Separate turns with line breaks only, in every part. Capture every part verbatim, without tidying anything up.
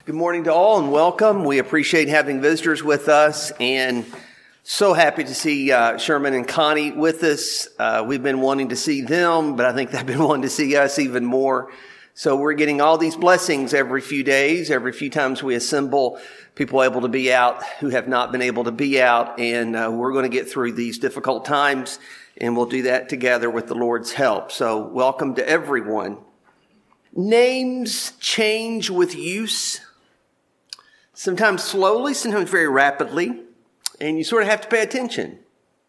Good morning to all and welcome. We appreciate having visitors with us and so happy to see uh, Sherman and Connie with us. Uh, we've been wanting to see them, but I think they've been wanting to see us even more. So we're getting all these blessings every few days, every few times we assemble, people able to be out who have not been able to be out. And uh, we're going to get through these difficult times, and we'll do that together with the Lord's help. So welcome to everyone. Names change with use. Sometimes slowly, sometimes very rapidly, and you sort of have to pay attention.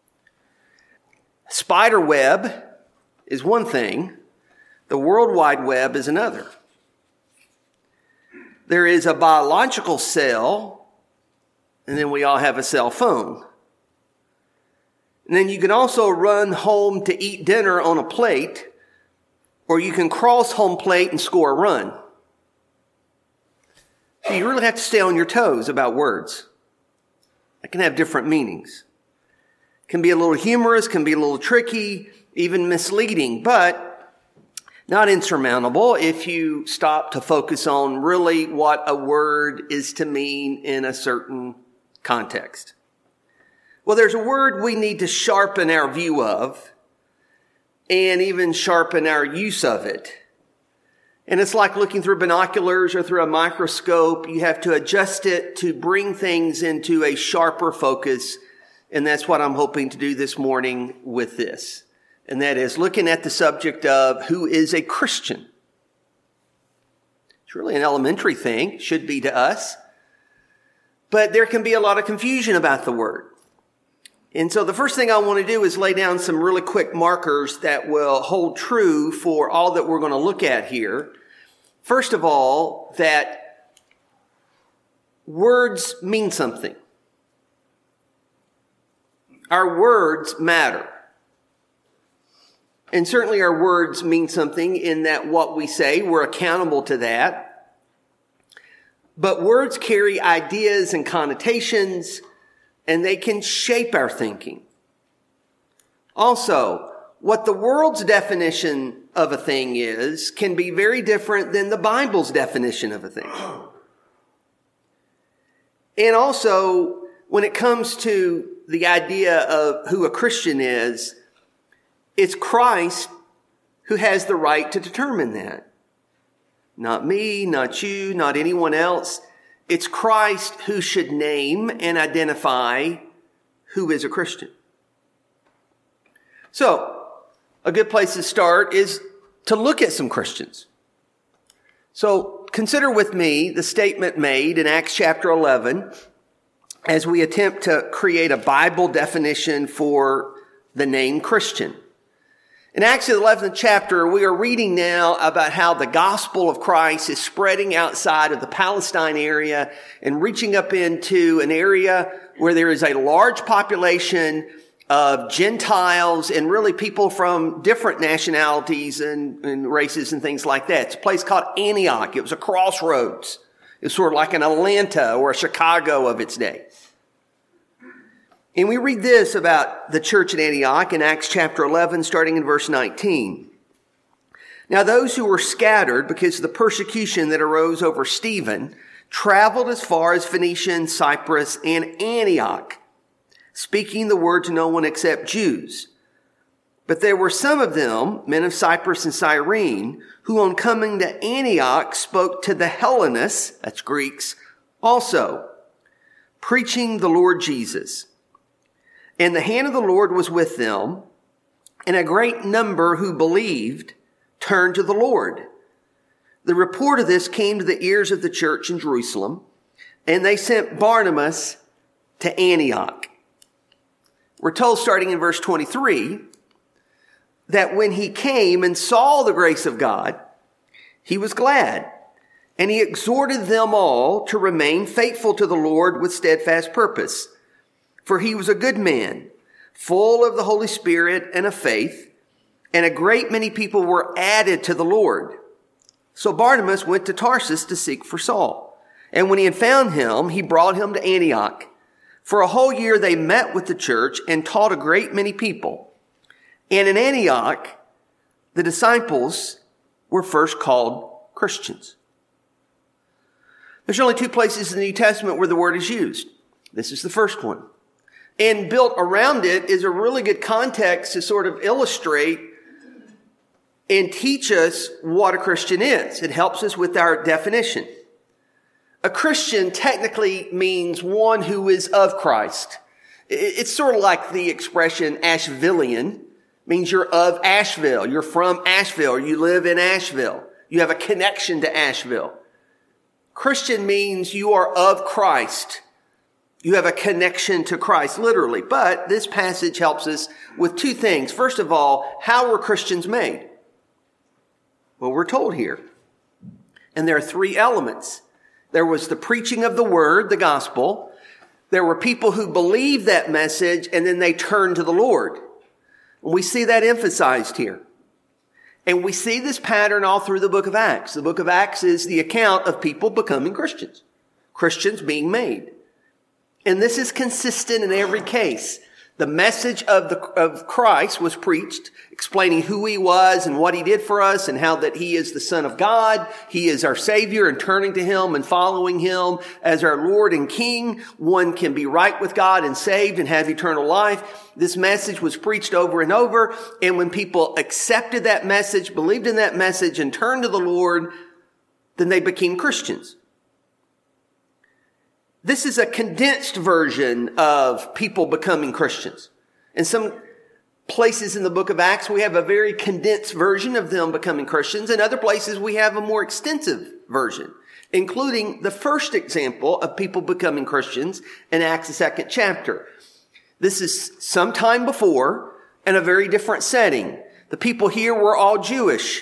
Spider web is one thing. The World Wide Web is another. There is a biological cell, and then we all have a cell phone. And then you can also run home to eat dinner on a plate, or you can cross home plate and score a run. So you really have to stay on your toes about words. It can have different meanings. It can be a little humorous, can be a little tricky, even misleading, but not insurmountable if you stop to focus on really what a word is to mean in a certain context. Well, there's a word we need to sharpen our view of and even sharpen our use of it. And it's like looking through binoculars or through a microscope. You have to adjust it to bring things into a sharper focus. And that's what I'm hoping to do this morning with this. And that is looking at the subject of who is a Christian. It's really an elementary thing. It should be to us. But there can be a lot of confusion about the word. And so the first thing I want to do is lay down some really quick markers that will hold true for all that we're going to look at here. First of all, that words mean something. Our words matter. And certainly our words mean something in that what we say, we're accountable to that. But words carry ideas and connotations, and they can shape our thinking. Also, what the world's definition of a thing is can be very different than the Bible's definition of a thing. And also, when it comes to the idea of who a Christian is, it's Christ who has the right to determine that. Not me, not you, not anyone else. It's Christ who should name and identify who is a Christian. So, a good place to start is to look at some Christians. So, consider with me the statement made in Acts chapter eleven as we attempt to create a Bible definition for the name Christian. In Acts eleventh chapter, we are reading now about how the gospel of Christ is spreading outside of the Palestine area and reaching up into an area where there is a large population of Gentiles and really people from different nationalities and, and races and things like that. It's a place called Antioch. It was a crossroads. It was sort of like an Atlanta or a Chicago of its day. And we read this about the church at Antioch in Acts chapter eleven, starting in verse nineteen. Now those who were scattered because of the persecution that arose over Stephen traveled as far as Phoenicia and Cyprus and Antioch, speaking the word to no one except Jews. But there were some of them, men of Cyprus and Cyrene, who on coming to Antioch spoke to the Hellenists, that's Greeks, also, preaching the Lord Jesus. And the hand of the Lord was with them, and a great number who believed turned to the Lord. The report of this came to the ears of the church in Jerusalem, and they sent Barnabas to Antioch. We're told, starting in verse twenty-three, that when he came and saw the grace of God, he was glad, and he exhorted them all to remain faithful to the Lord with steadfast purpose. For he was a good man, full of the Holy Spirit and of faith, and a great many people were added to the Lord. So Barnabas went to Tarsus to seek for Saul. And when he had found him, he brought him to Antioch. For a whole year they met with the church and taught a great many people. And in Antioch, the disciples were first called Christians. There's only two places in the New Testament where the word is used. This is the first one. And built around it is a really good context to sort of illustrate and teach us what a Christian is. It helps us with our definition. A Christian technically means one who is of Christ. It's sort of like the expression Ashevillean, means you're of Asheville. You're from Asheville, or you live in Asheville. You have a connection to Asheville. Christian means you are of Christ. You have a connection to Christ, literally. But this passage helps us with two things. First of all, how were Christians made? Well, we're told here. And there are three elements. There was the preaching of the word, the gospel. There were people who believed that message, and then they turned to the Lord. We see that emphasized here. And we see this pattern all through the book of Acts. The book of Acts is the account of people becoming Christians. Christians being made. And this is consistent in every case. The message of the of Christ was preached, explaining who he was and what he did for us and how that he is the Son of God. He is our Savior, and turning to him and following him as our Lord and King, one can be right with God and saved and have eternal life. This message was preached over and over. And when people accepted that message, believed in that message, and turned to the Lord, then they became Christians. This is a condensed version of people becoming Christians. In some places in the book of Acts, we have a very condensed version of them becoming Christians. In other places, we have a more extensive version, including the first example of people becoming Christians in Acts, the second chapter. This is some time before in a very different setting. The people here were all Jewish.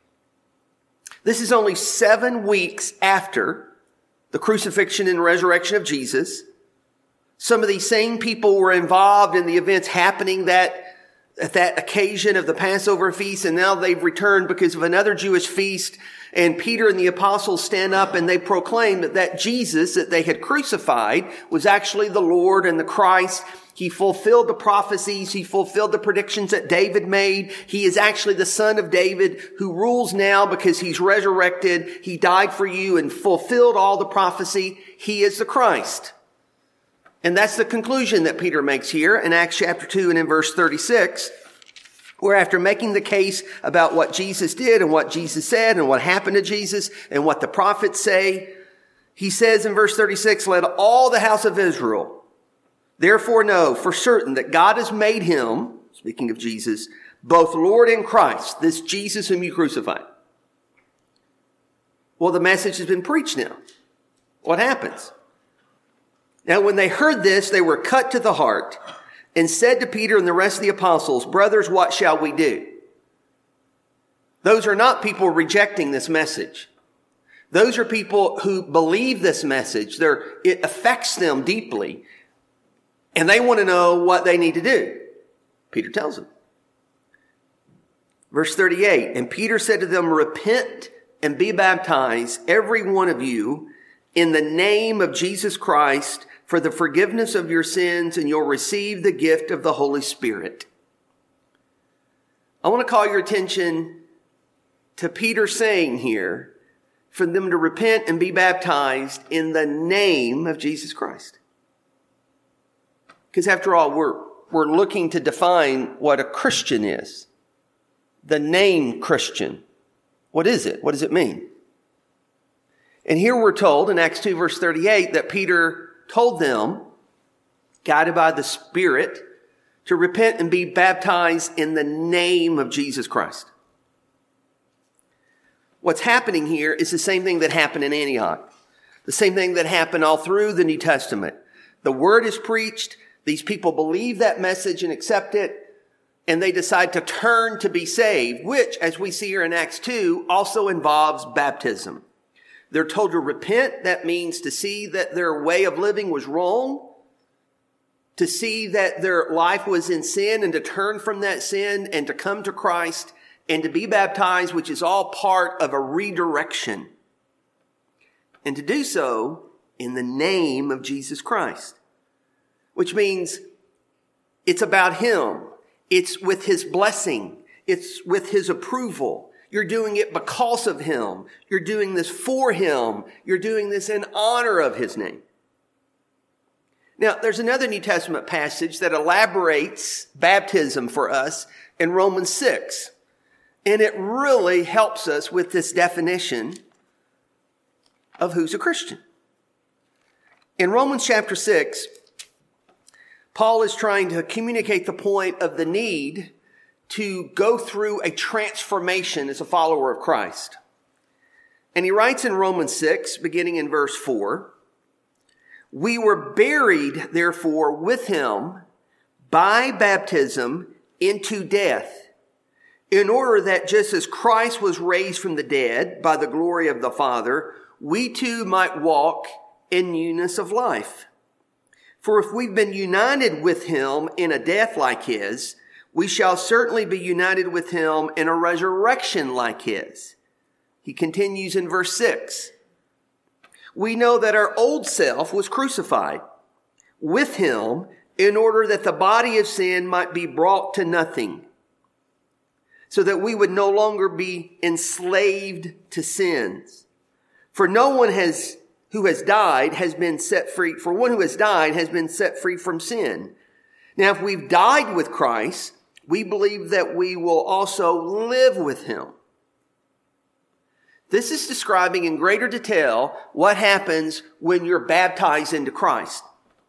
This is only seven weeks after the crucifixion and resurrection of Jesus. Some of these same people were involved in the events happening that at that occasion of the Passover feast, and now they've returned because of another Jewish feast. And Peter and the apostles stand up and they proclaim that that Jesus that they had crucified was actually the Lord and the Christ. He fulfilled the prophecies. He fulfilled the predictions that David made. He is actually the son of David who rules now because he's resurrected. He died for you and fulfilled all the prophecy. He is the Christ. And that's the conclusion that Peter makes here in Acts chapter two and in verse thirty-six, where after making the case about what Jesus did and what Jesus said and what happened to Jesus and what the prophets say, he says in verse thirty-six, "Let all the house of Israel therefore know for certain that God has made him," speaking of Jesus, "both Lord and Christ," this Jesus whom you crucified. Well, the message has been preached now. What happens? Now, when they heard this, they were cut to the heart and said to Peter and the rest of the apostles, "Brothers, what shall we do?" Those are not people rejecting this message. Those are people who believe this message. They're, it affects them deeply. And they want to know what they need to do. Peter tells them. Verse thirty-eight, "And Peter said to them, Repent and be baptized, every one of you, in the name of Jesus Christ, for the forgiveness of your sins, and you'll receive the gift of the Holy Spirit." I want to call your attention to Peter saying here for them to repent and be baptized in the name of Jesus Christ. Because after all, we're, we're looking to define what a Christian is. The name Christian. What is it? What does it mean? And here we're told in Acts two verse thirty-eight that Peter told them, guided by the Spirit, to repent and be baptized in the name of Jesus Christ. What's happening here is the same thing that happened in Antioch. The same thing that happened all through the New Testament. The word is preached. These people believe that message and accept it. And they decide to turn to be saved, which, as we see here in Acts two, also involves baptism. They're told to repent. That means to see that their way of living was wrong, to see that their life was in sin and to turn from that sin and to come to Christ and to be baptized, which is all part of a redirection. And to do so in the name of Jesus Christ, which means it's about him. It's with his blessing. It's with his approval. You're doing it because of him. You're doing this for him. You're doing this in honor of his name. Now, there's another New Testament passage that elaborates baptism for us in Romans six. And it really helps us with this definition of who's a Christian. In Romans chapter six, Paul is trying to communicate the point of the need to go through a transformation as a follower of Christ. And he writes in Romans six, beginning in verse four, "We were buried, therefore, with him by baptism into death, in order that just as Christ was raised from the dead by the glory of the Father, we too might walk in newness of life. For if we've been united with him in a death like his, we shall certainly be united with him in a resurrection like his." He continues in verse six. "We know that our old self was crucified with him in order that the body of sin might be brought to nothing, so that we would no longer be enslaved to sins. For no one has who has died has been set free. For one who has died has been set free from sin. Now, if we've died with Christ, we believe that we will also live with him." This is describing in greater detail what happens when you're baptized into Christ.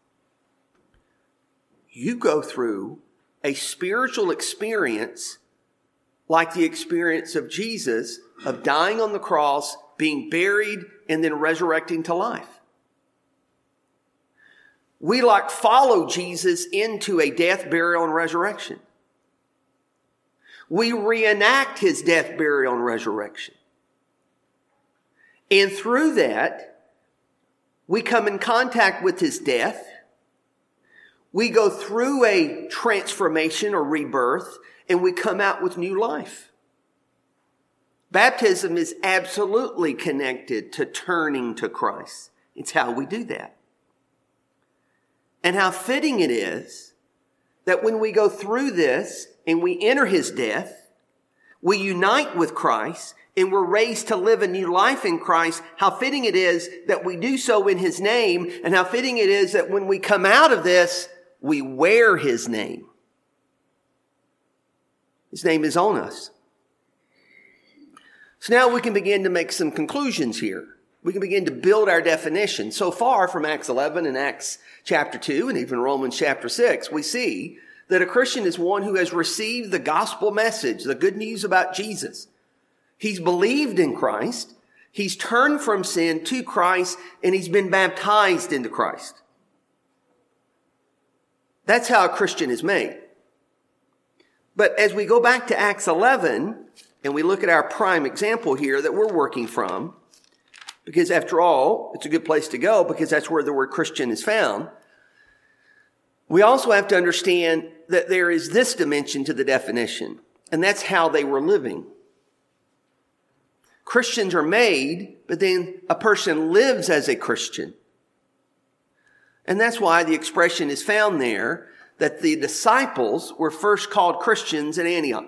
You go through a spiritual experience like the experience of Jesus, of dying on the cross, being buried, and then resurrecting to life. We like follow Jesus into a death, burial, and resurrection. We reenact his death, burial, and resurrection. And through that, we come in contact with his death. We go through a transformation or rebirth, and we come out with new life. Baptism is absolutely connected to turning to Christ. It's how we do that. And how fitting it is that when we go through this and we enter his death, we unite with Christ, and we're raised to live a new life in Christ. How fitting it is that we do so in his name, and how fitting it is that when we come out of this, we wear his name. His name is on us. So now we can begin to make some conclusions here. We can begin to build our definition. So far from Acts eleven and Acts chapter two and even Romans chapter six, we see that a Christian is one who has received the gospel message, the good news about Jesus. He's believed in Christ, he's turned from sin to Christ, and he's been baptized into Christ. That's how a Christian is made. But as we go back to Acts eleven, and we look at our prime example here that we're working from, because after all, it's a good place to go because that's where the word Christian is found. We also have to understand that there is this dimension to the definition, and that's how they were living. Christians are made, but then a person lives as a Christian. And that's why the expression is found there that the disciples were first called Christians at Antioch.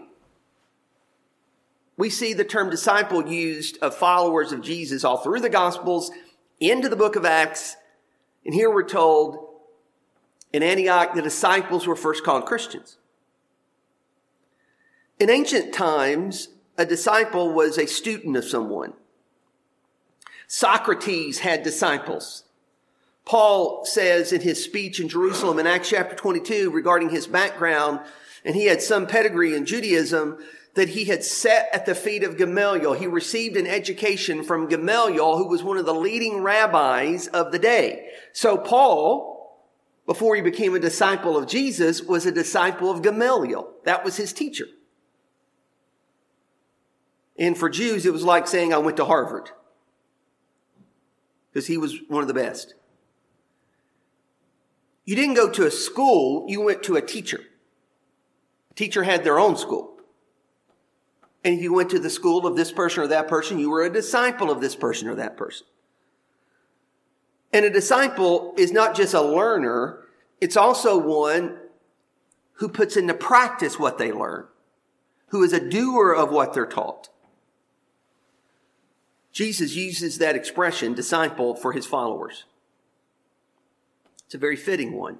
We see the term disciple used of followers of Jesus all through the Gospels, into the book of Acts. And here we're told in Antioch, the disciples were first called Christians. In ancient times, a disciple was a student of someone. Socrates had disciples. Paul says in his speech in Jerusalem in Acts chapter twenty-two regarding his background, and he had some pedigree in Judaism, that he had sat at the feet of Gamaliel. He received an education from Gamaliel, who was one of the leading rabbis of the day. So Paul, before he became a disciple of Jesus, was a disciple of Gamaliel. That was his teacher. And for Jews, it was like saying, I went to Harvard, because he was one of the best. You didn't go to a school, you went to a teacher. A teacher had their own school. And if you went to the school of this person or that person, you were a disciple of this person or that person. And a disciple is not just a learner, it's also one who puts into practice what they learn, who is a doer of what they're taught. Jesus uses that expression, disciple, for his followers. It's a very fitting one.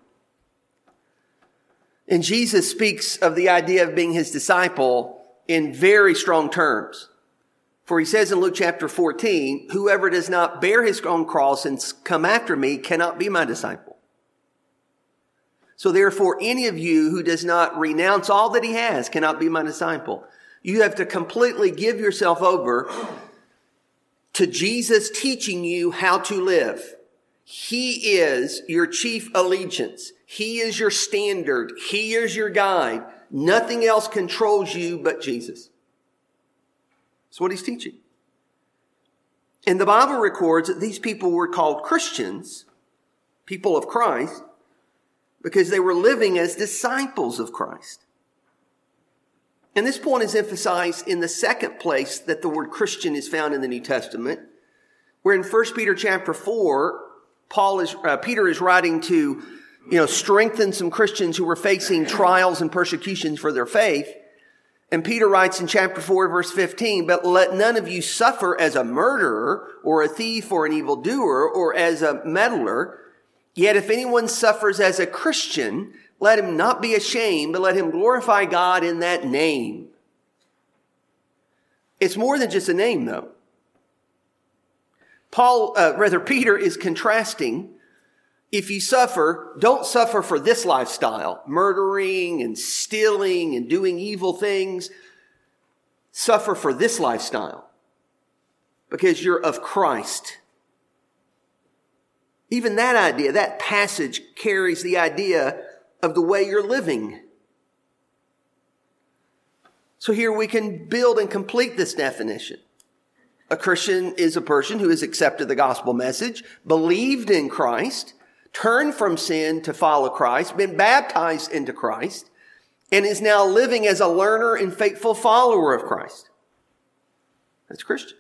And Jesus speaks of the idea of being his disciple in very strong terms. For he says in Luke chapter fourteen, whoever does not bear his own cross and come after me cannot be my disciple. So therefore, any of you who does not renounce all that he has cannot be my disciple. You have to completely give yourself over to Jesus teaching you how to live. He is your chief allegiance. He is your standard. He is your guide. Nothing else controls you but Jesus. That's what he's teaching. And the Bible records that these people were called Christians, people of Christ, because they were living as disciples of Christ. And this point is emphasized in the second place that the word Christian is found in the New Testament, where in First Peter chapter four, Paul is, uh, Peter is writing to, you know, strengthen some Christians who were facing trials and persecutions for their faith. And Peter writes in chapter four, verse fifteen, but let none of you suffer as a murderer or a thief or an evildoer or as a meddler. Yet if anyone suffers as a Christian, let him not be ashamed, but let him glorify God in that name. It's more than just a name, though. Paul, uh, rather Peter is contrasting. If you suffer, don't suffer for this lifestyle, murdering and stealing and doing evil things. Suffer for this lifestyle because you're of Christ. Even that idea, that passage carries the idea of the way you're living. So here we can build and complete this definition. A Christian is a person who has accepted the gospel message, believed in Christ, turned from sin to follow Christ, been baptized into Christ, and is now living as a learner and faithful follower of Christ. That's Christian.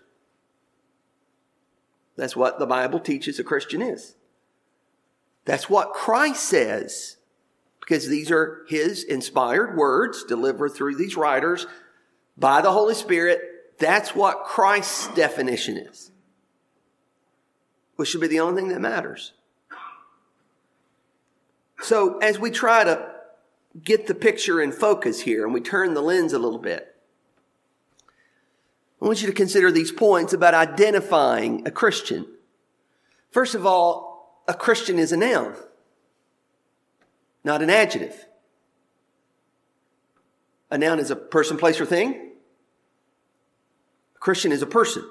That's what the Bible teaches a Christian is. That's what Christ says, because these are his inspired words delivered through these writers by the Holy Spirit. That's what Christ's definition is, which should be the only thing that matters. So as we try to get the picture in focus here and we turn the lens a little bit, I want you to consider these points about identifying a Christian. First of all, a Christian is a noun, not an adjective. A noun is a person, place, or thing. A Christian is a person.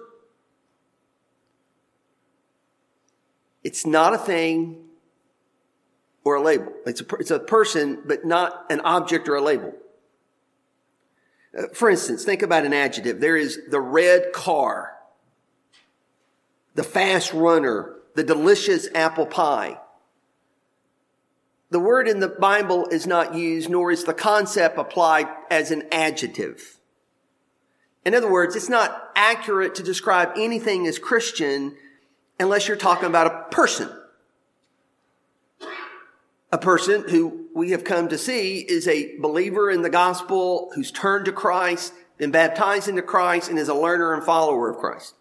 It's not a thing or a label. It's a, it's a person, but not an object or a label. Uh, for instance, think about an adjective. There is the red car, the fast runner, the delicious apple pie. The word in the Bible is not used, nor is the concept applied as an adjective. In other words, it's not accurate to describe anything as Christian unless you're talking about a person. A person who we have come to see is a believer in the gospel, who's turned to Christ, been baptized into Christ, and is a learner and follower of Christ.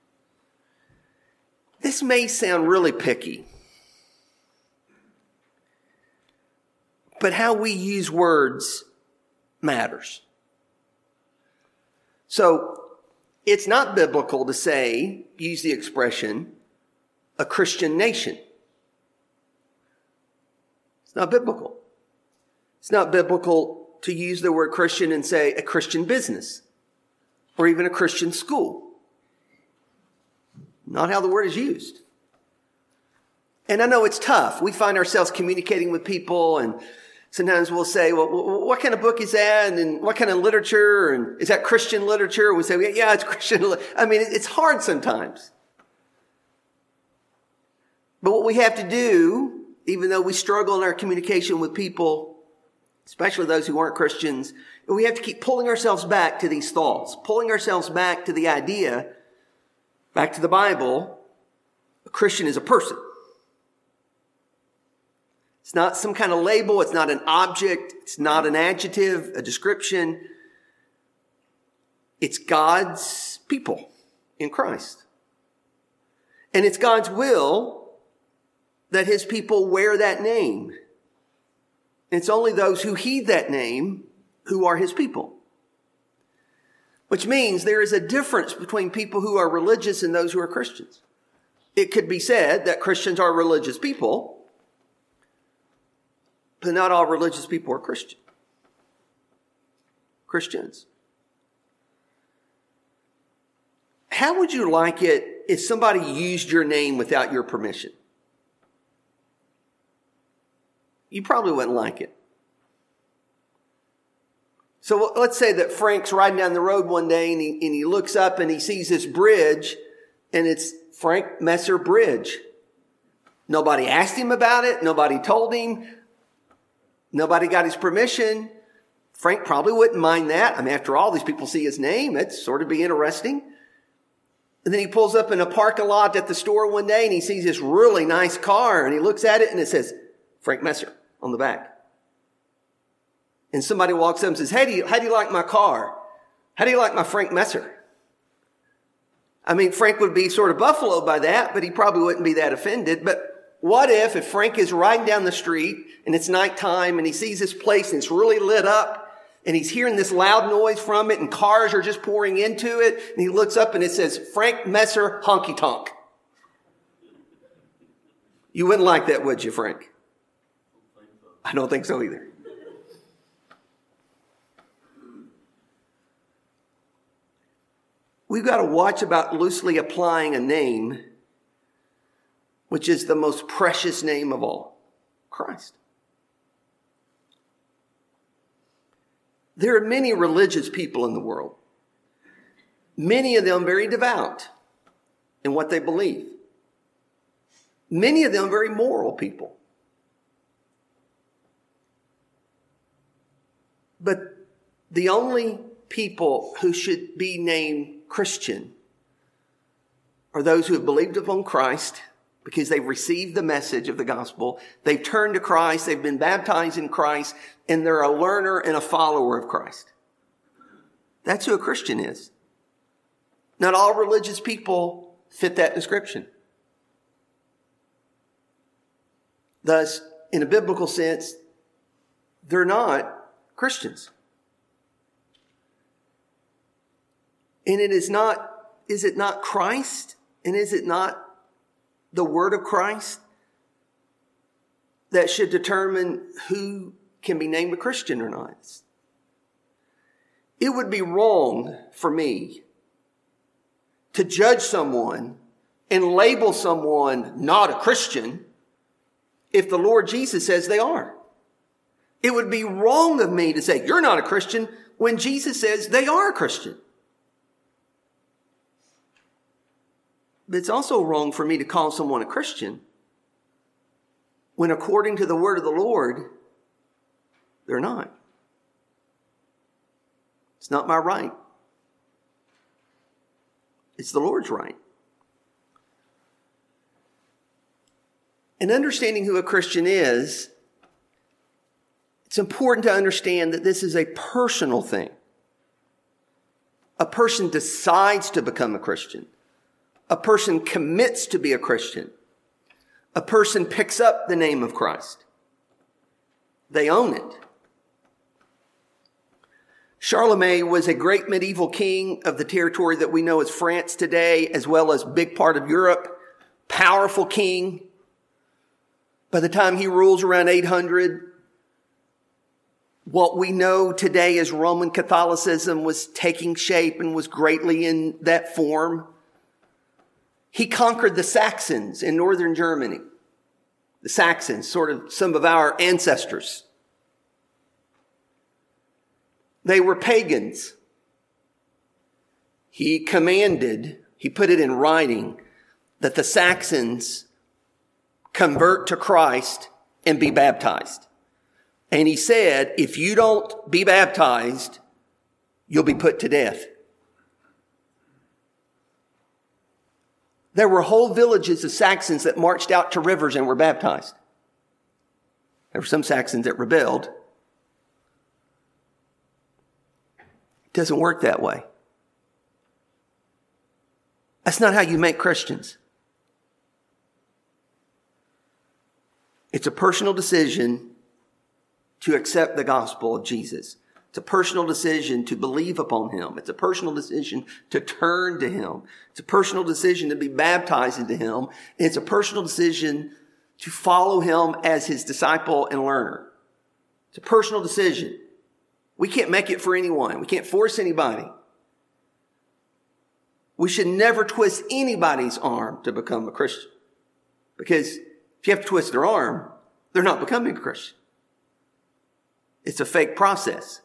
This may sound really picky, but how we use words matters. So it's not biblical to say, use the expression, a Christian nation. It's not biblical. It's not biblical to use the word Christian and say a Christian business or even a Christian school. Not how the word is used. And I know it's tough. We find ourselves communicating with people, and sometimes we'll say, well, what kind of book is that? And what kind of literature? And is that Christian literature? We say, yeah, it's Christian. I mean, it's hard sometimes. But what we have to do, even though we struggle in our communication with people, especially those who aren't Christians, we have to keep pulling ourselves back to these thoughts, pulling ourselves back to the idea, back to the Bible. A Christian is a person. It's not some kind of label. It's not an object. It's not an adjective, a description. It's God's people in Christ. And it's God's will that his people wear that name. It's only those who heed that name who are his people. Which means there is a difference between people who are religious and those who are Christians. It could be said that Christians are religious people, but not all religious people are Christian. Christians. How would you like it if somebody used your name without your permission? You probably wouldn't like it. So let's say that Frank's riding down the road one day and he, and he looks up and he sees this bridge and it's Frank Messer Bridge. Nobody asked him about it. Nobody told him. Nobody got his permission. Frank probably wouldn't mind that. I mean, after all, these people see his name. It'd sort of be interesting. And then he pulls up in a parking lot at the store one day and he sees this really nice car and he looks at it and it says Frank Messer on the back. And somebody walks up and says, hey, do you, how do you like my car? How do you like my Frank Messer? I mean, Frank would be sort of buffaloed by that, but he probably wouldn't be that offended. But what if, if Frank is riding down the street and it's nighttime and he sees this place and it's really lit up and he's hearing this loud noise from it and cars are just pouring into it and he looks up and it says, Frank Messer Honky Tonk. You wouldn't like that, would you, Frank? I don't think so either. We've got to watch about loosely applying a name, which is the most precious name of all, Christ. There are many religious people in the world, many of them very devout in what they believe, many of them very moral people. But the only people who should be named Christian are those who have believed upon Christ because they've received the message of the gospel. They've turned to Christ. They've been baptized in Christ, and they're a learner and a follower of Christ. That's who a Christian is. Not all religious people fit that description. Thus, in a biblical sense, they're not Christians. And it is not, is it not Christ? And is it not the word of Christ that should determine who can be named a Christian or not? It would be wrong for me to judge someone and label someone not a Christian if the Lord Jesus says they are. It would be wrong of me to say, you're not a Christian, when Jesus says they are a Christian. But it's also wrong for me to call someone a Christian when, according to the word of the Lord, they're not. It's not my right. It's the Lord's right. And understanding who a Christian is, it's important to understand that this is a personal thing. A person decides to become a Christian. A person commits to be a Christian. A person picks up the name of Christ. They own it. Charlemagne was a great medieval king of the territory that we know as France today, as well as a big part of Europe. Powerful king. By the time he rules around eight hundred, what we know today as Roman Catholicism was taking shape and was greatly in that form. He conquered the Saxons in northern Germany. The Saxons, sort of some of our ancestors. They were pagans. He commanded, he put it in writing, that the Saxons convert to Christ and be baptized. And he said, if you don't be baptized, you'll be put to death. There were whole villages of Saxons that marched out to rivers and were baptized. There were some Saxons that rebelled. It doesn't work that way. That's not how you make Christians. It's a personal decision to accept the gospel of Jesus. It's a personal decision to believe upon him. It's a personal decision to turn to him. It's a personal decision to be baptized into him. And it's a personal decision to follow him as his disciple and learner. It's a personal decision. We can't make it for anyone. We can't force anybody. We should never twist anybody's arm to become a Christian. Because if you have to twist their arm, they're not becoming a Christian. It's a fake process.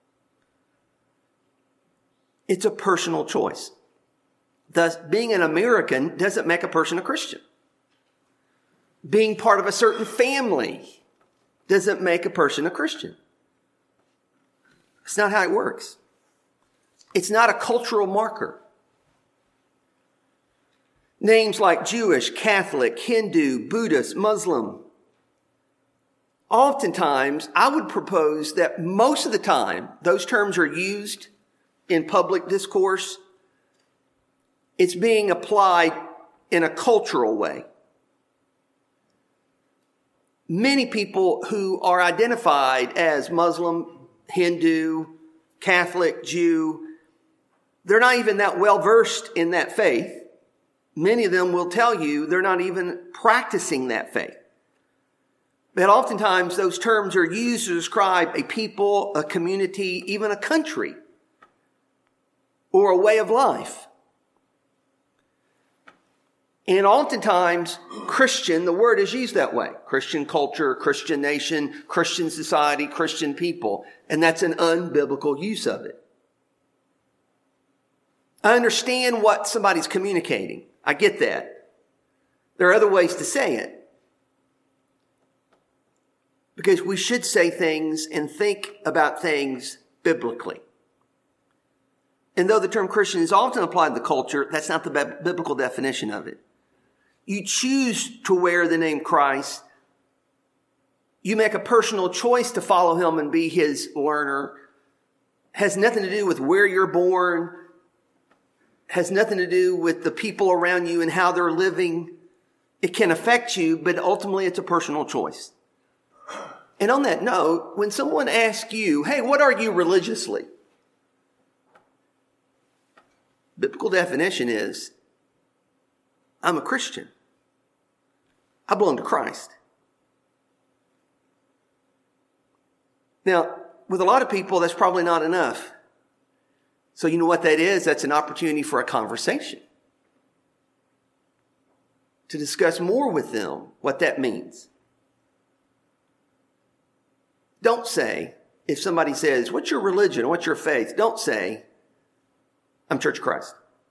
It's a personal choice. Thus, being an American doesn't make a person a Christian. Being part of a certain family doesn't make a person a Christian. It's not how it works. It's not a cultural marker. Names like Jewish, Catholic, Hindu, Buddhist, Muslim. Oftentimes, I would propose that most of the time, those terms are used in public discourse. It's being applied in a cultural way. Many people who are identified as Muslim, Hindu, Catholic, Jew, they're not even that well versed in that faith. Many of them will tell you they're not even practicing that faith. But oftentimes those terms are used to describe a people, a community, even a country, or a way of life. And oftentimes, Christian, the word is used that way. Christian culture, Christian nation, Christian society, Christian people. And that's an unbiblical use of it. I understand what somebody's communicating. I get that. There are other ways to say it. Because we should say things and think about things biblically. And though the term Christian is often applied to the culture, that's not the biblical definition of it. You choose to wear the name Christ. You make a personal choice to follow him and be his learner. Has nothing to do with where you're born. Has nothing to do with the people around you and how they're living. It can affect you, but ultimately it's a personal choice. And on that note, when someone asks you, hey, what are you religiously? Biblical definition is, I'm a Christian. I belong to Christ. Now, with a lot of people, that's probably not enough. So you know what that is? That's an opportunity for a conversation. To discuss more with them what that means. Don't say, if somebody says, what's your religion? What's your faith? Don't say, I'm Church of Christ.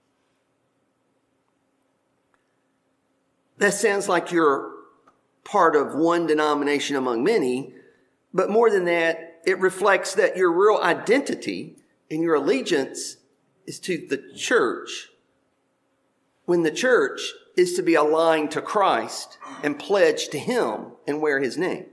That sounds like you're part of one denomination among many, but more than that, it reflects that your real identity and your allegiance is to the church, when the church is to be aligned to Christ and pledged to him and wear his name.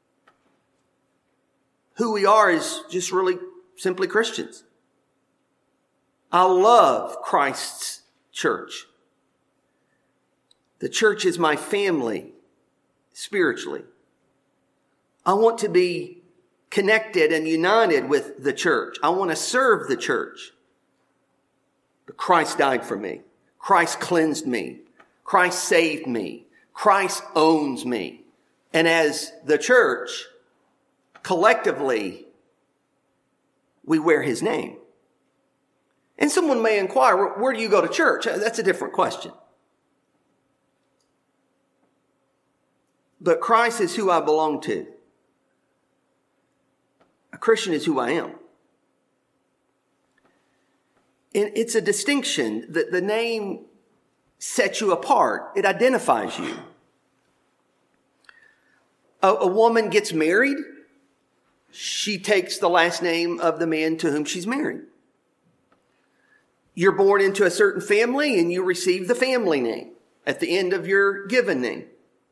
Who we are is just really simply Christians. I love Christ's church. The church is my family spiritually. I want to be connected and united with the church. I want to serve the church. But Christ died for me. Christ cleansed me. Christ saved me. Christ owns me. And as the church, collectively, we wear his name. And someone may inquire, where do you go to church? That's a different question. But Christ is who I belong to. A Christian is who I am. And it's a distinction that the name sets you apart. It identifies you. A, a woman gets married. She takes the last name of the man to whom she's married. You're born into a certain family and you receive the family name at the end of your given name.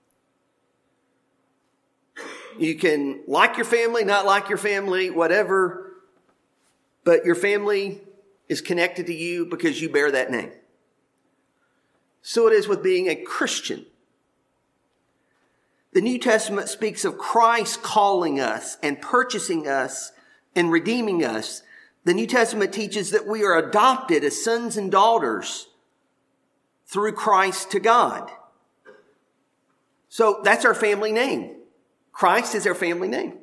You can like your family, not like your family, whatever, but your family is connected to you because you bear that name. So it is with being a Christian. The New Testament speaks of Christ calling us and purchasing us and redeeming us. The New Testament teaches that we are adopted as sons and daughters through Christ to God. So that's our family name. Christ is our family name.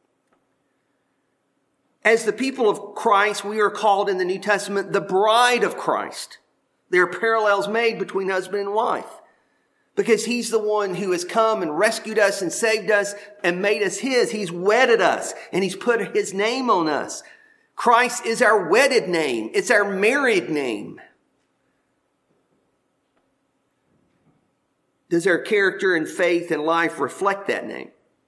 As the people of Christ, we are called in the New Testament the bride of Christ. There are parallels made between husband and wife, because he's the one who has come and rescued us and saved us and made us his. He's wedded us and he's put his name on us. Christ is our wedded name. It's our married name. Does our character and faith and life reflect that name?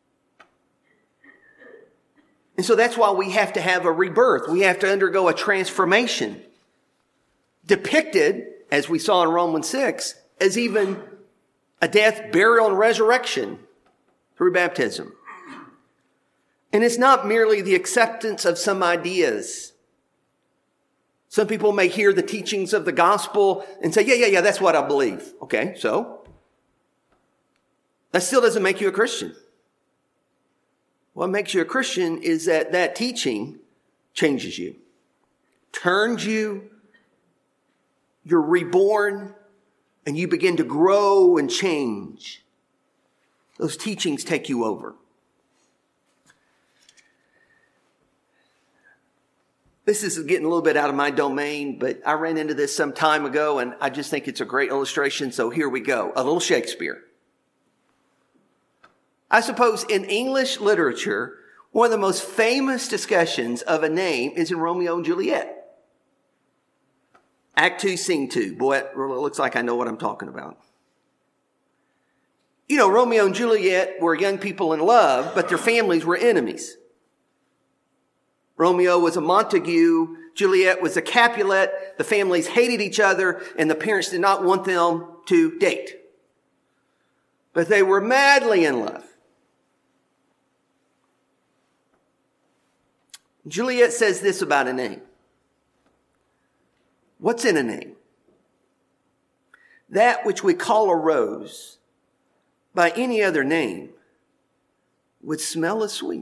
And so that's why we have to have a rebirth. We have to undergo a transformation, depicted, as we saw in Romans six, as even a death, burial, and resurrection through baptism. And it's not merely the acceptance of some ideas. Some people may hear the teachings of the gospel and say, yeah, yeah, yeah, that's what I believe. Okay, so that still doesn't make you a Christian. What makes you a Christian is that that teaching changes you, turns you, you're reborn, and you begin to grow and change. Those teachings take you over. This is getting a little bit out of my domain, but I ran into this some time ago, and I just think it's a great illustration, so here we go. A little Shakespeare. I suppose in English literature, one of the most famous discussions of a name is in Romeo and Juliet. Act two, scene two. Boy, it really looks like I know what I'm talking about. You know, Romeo and Juliet were young people in love, but their families were enemies. Romeo was a Montague, Juliet was a Capulet. The families hated each other, and the parents did not want them to date. But they were madly in love. Juliet says this about a name. What's in a name? That which we call a rose by any other name would smell as sweet.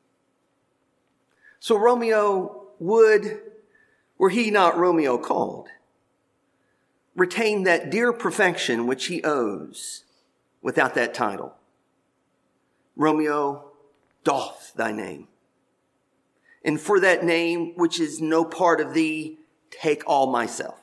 So Romeo would, were he not Romeo called, retain that dear perfection which he owes without that title. Romeo doth thy name. And for that name, which is no part of thee, take all myself.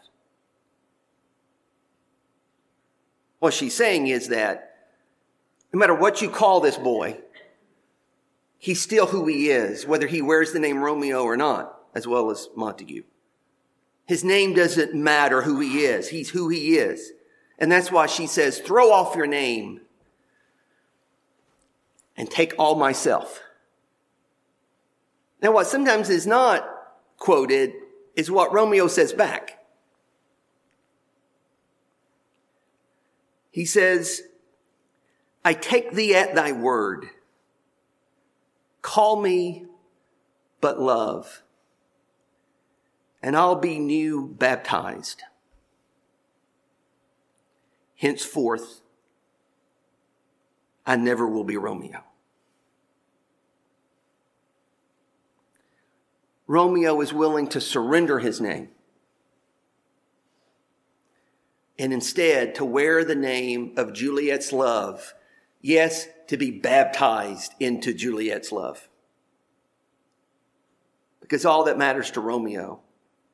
What she's saying is that no matter what you call this boy, he's still who he is, whether he wears the name Romeo or not, as well as Montague. His name doesn't matter who he is. He's who he is. And that's why she says, throw off your name and take all myself. Now, what sometimes is not quoted is what Romeo says back. He says, I take thee at thy word. Call me but love, and I'll be new baptized. Henceforth, I never will be Romeo. Romeo is willing to surrender his name and instead to wear the name of Juliet's love. Yes, to be baptized into Juliet's love. Because all that matters to Romeo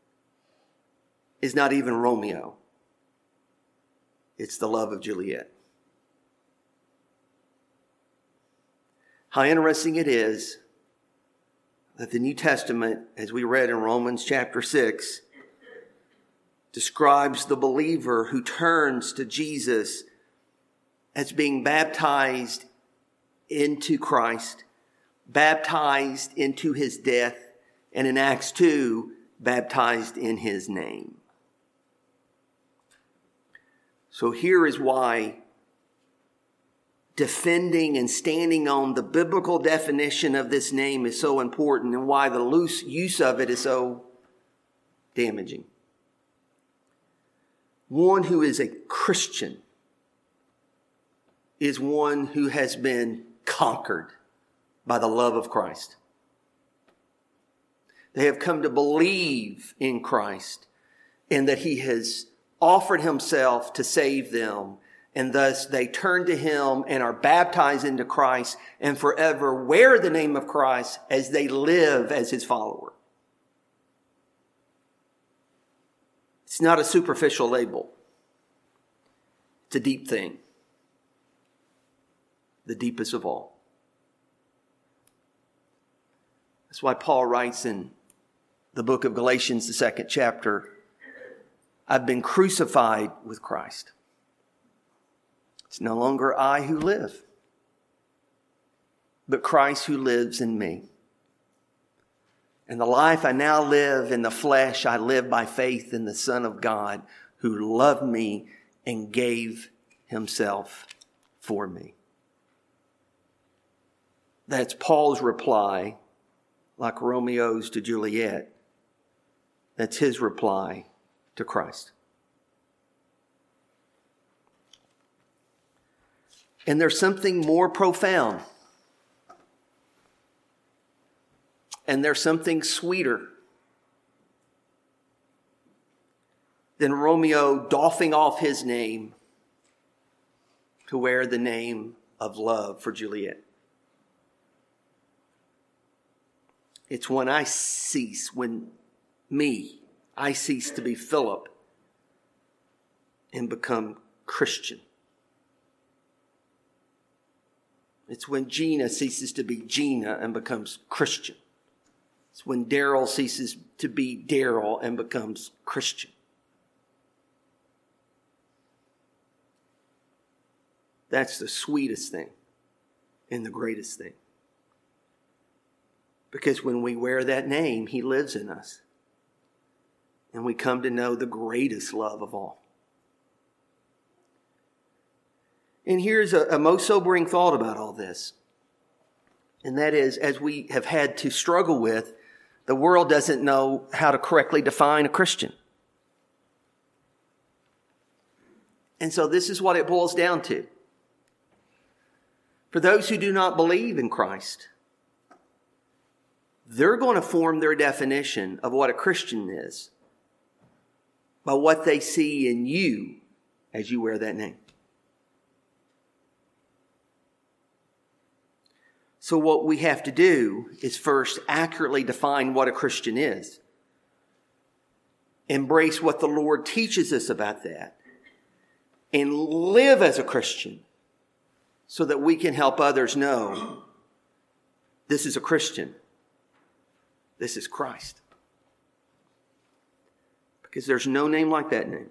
is not even Romeo. It's the love of Juliet. How interesting it is that the New Testament, as we read in Romans chapter six, describes the believer who turns to Jesus as being baptized into Christ, baptized into his death, and in Acts two, baptized in his name. So here is why defending and standing on the biblical definition of this name is so important, and why the loose use of it is so damaging. One who is a Christian is one who has been conquered by the love of Christ. They have come to believe in Christ and that he has offered himself to save them. And thus they turn to him and are baptized into Christ and forever wear the name of Christ as they live as his follower. It's not a superficial label. It's a deep thing. The deepest of all. That's why Paul writes in the book of Galatians, the second chapter, I've been crucified with Christ. It's no longer I who live, but Christ who lives in me. And the life I now live in the flesh, I live by faith in the Son of God who loved me and gave himself for me. That's Paul's reply, like Romeo's to Juliet. That's his reply to Christ. And there's something more profound. And there's something sweeter than Romeo doffing off his name to wear the name of love for Juliet. It's when I cease, when me, I cease to be Philip and become Christian. It's when Gina ceases to be Gina and becomes Christian. It's when Daryl ceases to be Daryl and becomes Christian. That's the sweetest thing and the greatest thing. Because when we wear that name, he lives in us. And we come to know the greatest love of all. And here's a, a most sobering thought about all this. And that is, as we have had to struggle with, the world doesn't know how to correctly define a Christian. And so this is what it boils down to. For those who do not believe in Christ, they're going to form their definition of what a Christian is by what they see in you as you wear that name. So what we have to do is first accurately define what a Christian is. Embrace what the Lord teaches us about that. And live as a Christian so that we can help others know this is a Christian. This is Christ. Because there's no name like that name.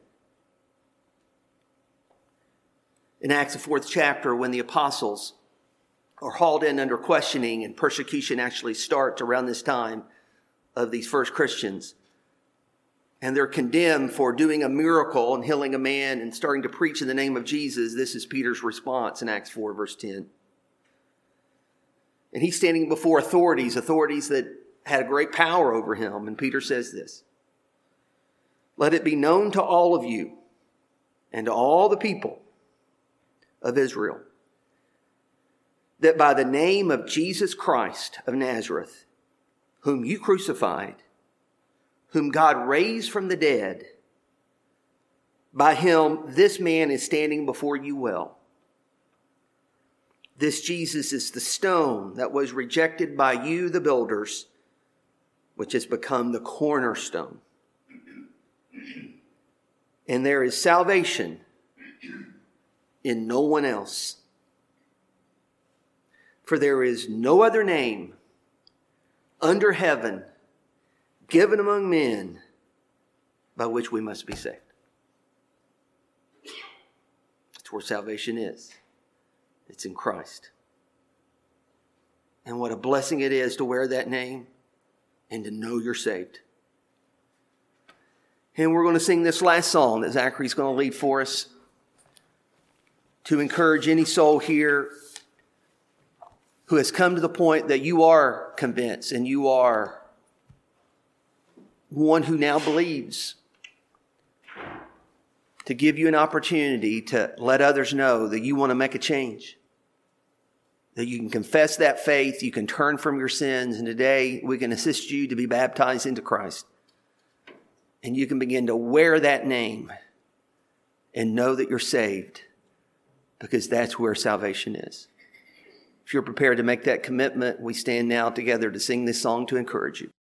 In Acts, the fourth chapter, when the apostles are hauled in under questioning and persecution actually starts around this time of these first Christians. And they're condemned for doing a miracle and healing a man and starting to preach in the name of Jesus. This is Peter's response in Acts four, verse ten. And he's standing before authorities, authorities that had a great power over him. And Peter says this, "Let it be known to all of you and to all the people of Israel that by the name of Jesus Christ of Nazareth, whom you crucified, whom God raised from the dead, by him this man is standing before you well. This Jesus is the stone that was rejected by you, the builders, which has become the cornerstone. And there is salvation in no one else. For there is no other name under heaven given among men by which we must be saved." That's where salvation is. It's in Christ. And what a blessing it is to wear that name and to know you're saved. And we're going to sing this last song that Zachary's going to lead for us to encourage any soul here who has come to the point that you are convinced and you are one who now believes to give you an opportunity to let others know that you want to make a change. That you can confess that faith, you can turn from your sins, and today we can assist you to be baptized into Christ. And you can begin to wear that name and know that you're saved, because that's where salvation is. If you're prepared to make that commitment, we stand now together to sing this song to encourage you.